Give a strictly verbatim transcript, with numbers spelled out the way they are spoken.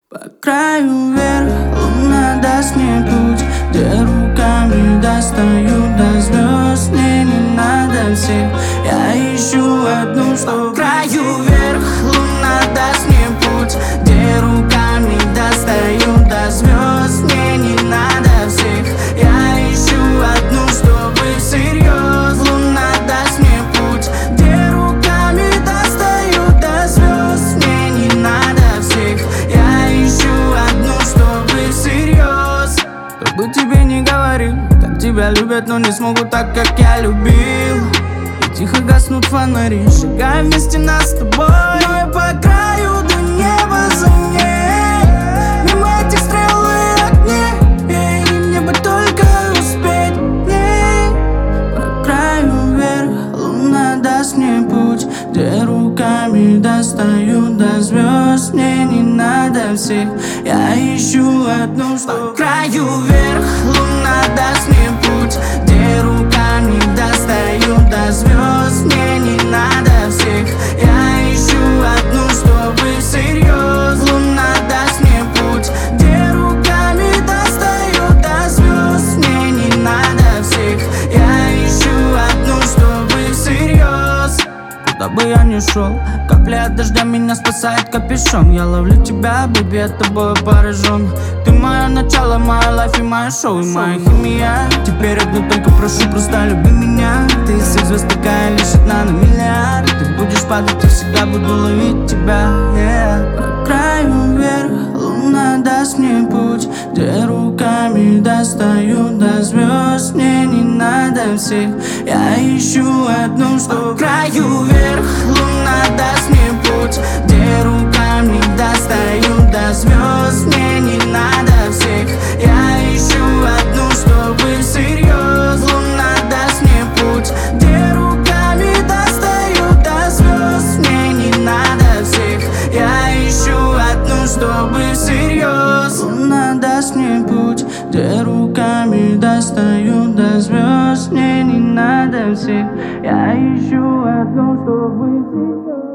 По краю вверх луна даст мне путь, где руками достаю до звезд. Мне не надо всех, я ищу одну, что. По краю вверх луна даст мне путь, где руками достаю до звезд. Мне не надо всех, я ищу одну, чтобы всерьез. Луна даст мне путь, где руками достаю до звезд. Мне не надо всех, я ищу одну, чтобы всерьез. Кто бы тебе не говорил, как тебя любят, но не смогут так, как я любил. И тихо гаснут фонари, шагаем вместе нас с тобой. Но я по краю до неба за ней, мимо этих стрел и огней, и мне бы только успеть к ней. По краю вверх луна даст мне путь, где руками достаю до звезд. Мне не надо всех, я ищу одну, что. По краю вверх луна даст мне путь, где руками достаю до звезд. Мне не надо всех, я ищу одну, чтобы всерьез. Луна даст мне путь, где руками достаю до звезд. Мне не надо всех, я ищу одну, чтобы всерьез. Куда бы я ни шел, капля от дождя меня спасает капюшон. Я ловлю тебя, бэби, я тобой поражен. Ты мое начало, моя лайф и мое шоу, и моя химия. Теперь одну только прошу, просто люби меня. Ты из всех звезд такая, лишь одна на миллиард. Ты будешь падать, я всегда буду ловить тебя, yeah. По краю вверх луна даст мне путь, где руками достаю до звезд. Мне не надо всех, я ищу одну, что. По краю вверх луна даст мне путь, где руками достаю до звезд. Мне не надо всех, я ищу одну, чтобы всерьез. Луна даст мне путь, где руками достаю до звезд. Мне не надо всех, я ищу одну, чтобы всерьез. Луна даст мне путь, где руками достаю до звезд. Мне не надо всех, я ищу одну, чтобы всерьез.